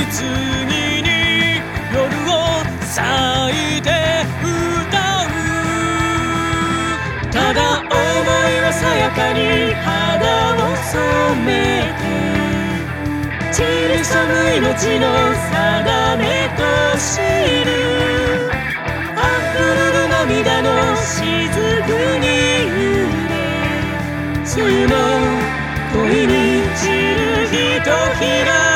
次に夜を咲いて歌う。ただ想いはさやかに肌を染めて、散りそむ命の定めと知る。溢れる涙の雫に揺れ、梅雨の恋に散るひとひら。